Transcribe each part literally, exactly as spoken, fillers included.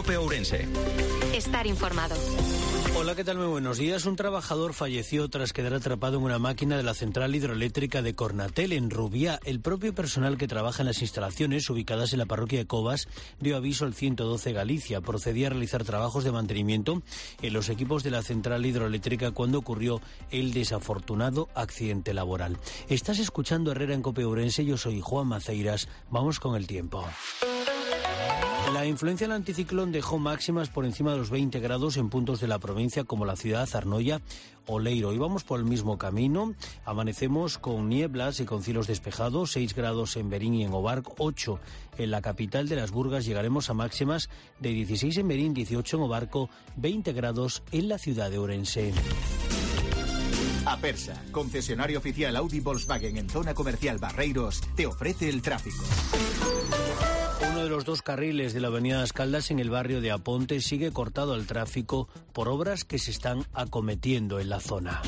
COPE Ourense. Estar informado. Hola, ¿qué tal? Muy buenos días. Un trabajador falleció tras quedar atrapado en una máquina de la central hidroeléctrica de Cornatel, en Rubiá. El propio personal que trabaja en las instalaciones ubicadas en la parroquia de Covas dio aviso al ciento doce Galicia. Procedía a realizar trabajos de mantenimiento en los equipos de la central hidroeléctrica cuando ocurrió el desafortunado accidente laboral. Estás escuchando Herrera en COPE Ourense. Yo soy Juan Maceiras. Vamos con el tiempo. La influencia del anticiclón dejó máximas por encima de los veinte grados en puntos de la provincia como la ciudad, Arnoia o Leiro. Y vamos por el mismo camino. Amanecemos con nieblas y con cielos despejados, seis grados en Berín y en Obarc, ocho en la capital de las Burgas. Llegaremos a máximas de dieciséis en Berín, dieciocho en Obarco, veinte grados en la ciudad de Ourense. Apersa, concesionario oficial Audi Volkswagen en zona comercial Barreiros, te ofrece el tráfico. Uno de los dos carriles de la avenida Las Caldas en el barrio de Aponte sigue cortado al tráfico por obras que se están acometiendo en la zona.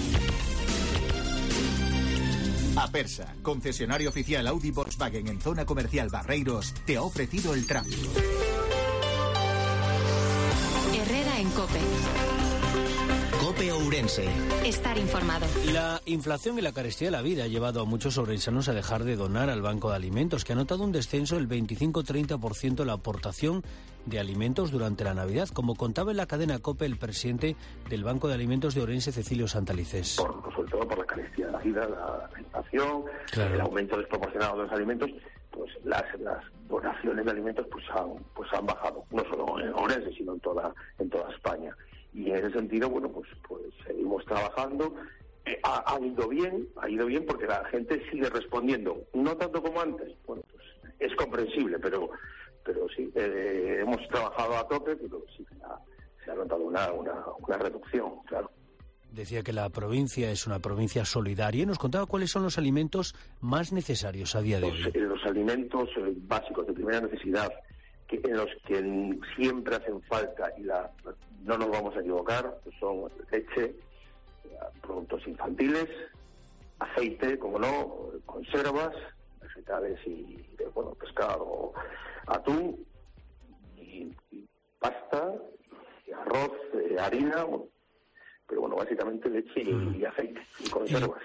Apersa, concesionario oficial Audi Volkswagen en zona comercial Barreiros, te ha ofrecido el tráfico. Herrera en COPE. COPE Ourense. Estar informado. La inflación y la carestía de la vida ha llevado a muchos ourensanos a dejar de donar al Banco de Alimentos, que ha notado un descenso del veinticinco a treinta por ciento de la aportación de alimentos durante la Navidad, como contaba en la cadena COPE el presidente del Banco de Alimentos de Ourense, Cecilio Santalicés. Por, sobre todo por la carestía de la vida, la, la inflación, claro. El aumento desproporcionado de los alimentos, pues las, las donaciones de alimentos pues han, pues han bajado, no solo en Ourense, sino en toda, en toda España. Y en ese sentido, bueno, pues pues seguimos trabajando. Eh, ha, ha ido bien, ha ido bien porque la gente sigue respondiendo, no tanto como antes. Bueno, pues es comprensible, pero pero sí, eh, hemos trabajado a tope, pero sí se ha, se ha notado una, una, una reducción, claro. Decía que la provincia es una provincia solidaria y nos contaba cuáles son los alimentos más necesarios a día de los, hoy. Eh, los alimentos eh, básicos de primera necesidad, que en los que siempre hacen falta y la, no nos vamos a equivocar, son leche, productos infantiles, aceite, como no, conservas, vegetales y, bueno, pescado, atún, y, y pasta, y arroz, eh, harina, bueno, pero bueno, básicamente leche y, y aceite y conservas.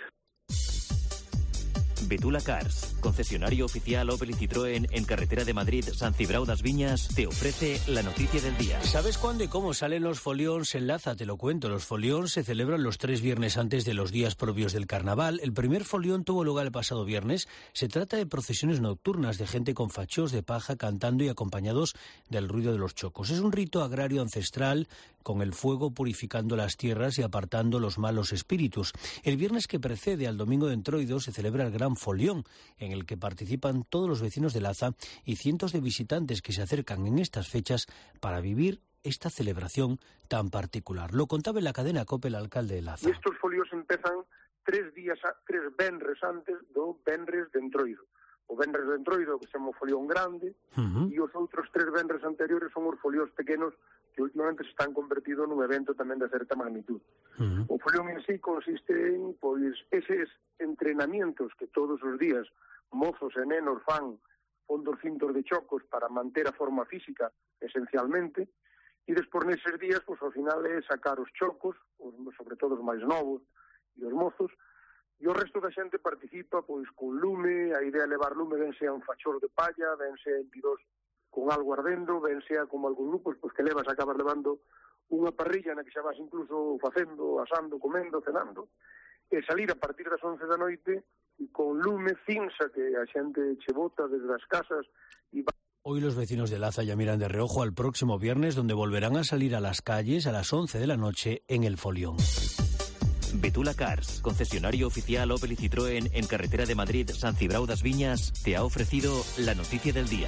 Betula Cars, concesionario oficial Opel y Citroën en carretera de Madrid, San Cibrao das Viñas, te ofrece la noticia del día. ¿Sabes cuándo y cómo salen los folións en Laza? Te lo cuento. Los folións se celebran los tres viernes antes de los días propios del carnaval. El primer folión tuvo lugar el pasado viernes. Se trata de procesiones nocturnas de gente con fachos de paja cantando y acompañados del ruido de los chocos. Es un rito agrario ancestral con el fuego purificando las tierras y apartando los malos espíritus. El viernes que precede al domingo de Entroido se celebra el Gran Folión, en el que participan todos los vecinos de Laza y cientos de visitantes que se acercan en estas fechas para vivir esta celebración tan particular. Lo contaba en la cadena COPE el alcalde de Laza. Estos folios empezan tres días, a, tres venres antes do venres de Entroido. O venres de Entroido, que se chama o folión grande, uh-huh. E os outros tres venres anteriores son os folios pequenos que últimamente se están convertido nun evento tamén de certa magnitud. Uh-huh. O folión en sí consiste en, pois, eses entrenamientos que todos os días mozos e nenos fan fondos cintos de chocos para manter a forma física, esencialmente, e despois neses días, pois, ao final é sacar os chocos, os, sobre todo os máis novos e os mozos, e o resto da xente participa pois con lume. A idea é levar lume, ben sea un fachor de palla, ben sea en virós con algo ardendo, ben sea como algún grupos pois que levas, acabas levando unha parrilla na que xa vas incluso facendo, asando, comendo, cenando, e salir a partir das once da noite e con lume finsa que a xente che bota desde as casas e va... Hoy los vecinos de Laza ya miran de reojo al próximo viernes, donde volverán a salir a las calles a las once de la noche en el folión. Betula Cars, concesionario oficial Opel y Citroën en carretera de Madrid, San Cibrao das Viñas, te ha ofrecido la noticia del día.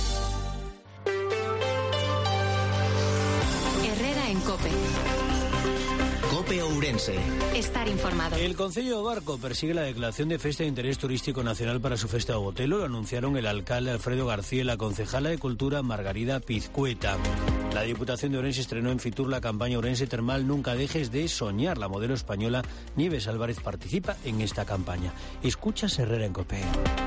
Herrera en COPE. COPE Ourense. Estar informado. El Concello de Obarco persigue la declaración de Festa de Interés Turístico Nacional para su Festa de Botelo. Lo anunciaron el alcalde Alfredo García y la concejala de Cultura Margarida Pizcueta. La Diputación de Ourense estrenó en Fitur la campaña Ourense Termal Nunca dejes de soñar. La modelo española Nieves Álvarez participa en esta campaña. Escuchas Herrera en COPE.